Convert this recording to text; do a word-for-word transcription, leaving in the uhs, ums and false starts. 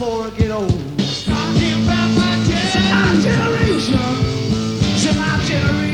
before I get old. Talking about my generation. It's my generation.